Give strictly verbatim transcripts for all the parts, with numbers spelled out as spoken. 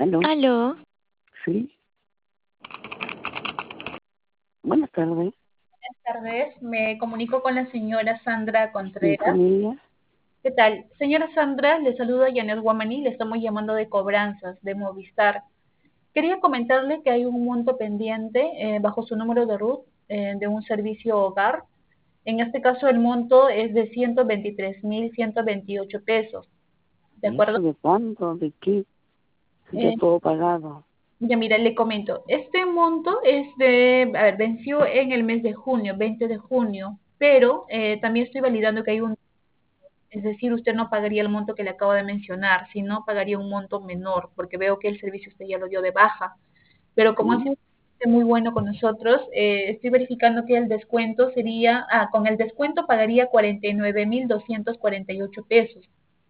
¿Aló? Aló, Sí. Buenas tardes. Buenas tardes, me comunico con la señora Sandra Sí, con Contreras. ella. ¿Qué tal? Señora Sandra, le saluda Janet Guamani, le estamos llamando de cobranzas, de Movistar. Quería comentarle que hay un monto pendiente eh, bajo su número de RUT eh, de un servicio hogar. En este caso el monto es de ciento veintitrés mil ciento veintiocho pesos, ¿de ¿Y acuerdo? eso de cuándo? ¿De qué? Si ya Eh, todo pagado. ya mira, le comento, este monto es de, a ver, venció en el mes de junio, veinte de junio, pero eh, también estoy validando que hay un. Es decir, usted no pagaría el monto que le acabo de mencionar, sino pagaría un monto menor, porque veo que el servicio usted ya lo dio de baja. Pero como ha Sí. sido muy bueno con nosotros, eh, estoy verificando que el descuento sería, ah, con el descuento pagaría cuarenta y nueve mil doscientos cuarenta y ocho pesos.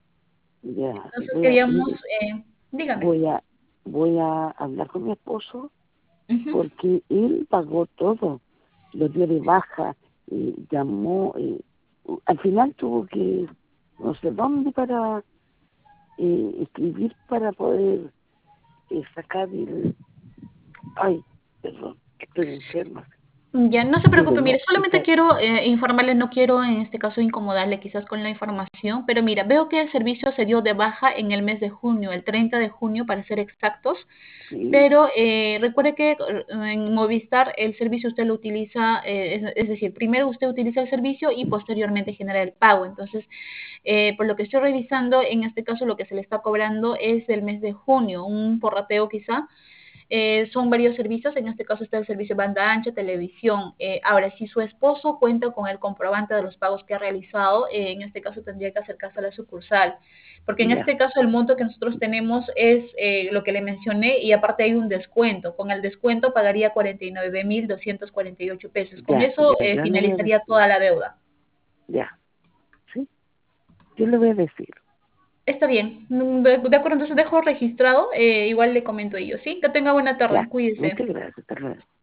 Ya. Entonces Voy a, queríamos, mire, eh, dígame. voy a, voy a hablar con mi esposo Ujú. porque él pagó todo. Lo dio de baja. Y llamó. eh, al final tuvo que, no sé dónde, para eh, escribir para poder eh, sacar el. Ay, perdón, que estoy enferma. Ya, no se preocupe, Mire, mire, no, solamente esa, quiero eh, informarle, no quiero en este caso incomodarle quizás con la información, pero mira, veo que el servicio se dio de baja en el mes de junio, el treinta de junio para ser exactos, sí, pero eh, recuerde que eh, en Movistar el servicio usted lo utiliza, eh, es, es decir, primero usted utiliza el servicio y posteriormente genera el pago. Entonces, eh, por lo que estoy revisando, en este caso lo que se le está cobrando es del mes de junio, un porrateo quizá. Eh, son varios servicios, en este caso está el servicio banda ancha, televisión. Eh, ahora, si su esposo cuenta con el comprobante de los pagos que ha realizado, eh, en este caso tendría que acercarse a la sucursal, porque en ya, este caso el monto que nosotros tenemos es eh, lo que le mencioné y aparte hay un descuento. Con el descuento pagaría cuarenta y nueve mil doscientos cuarenta y ocho pesos. Con ya, eso ya, eh, yo le voy a finalizaría decir, toda la deuda. ya, sí, yo le voy a decir. Está bien, Mm, de de acuerdo, entonces dejo registrado, eh, igual le comento ello, ¿sí? Que tenga buena tarde, Ya, cuídese. muchas gracias, hasta luego.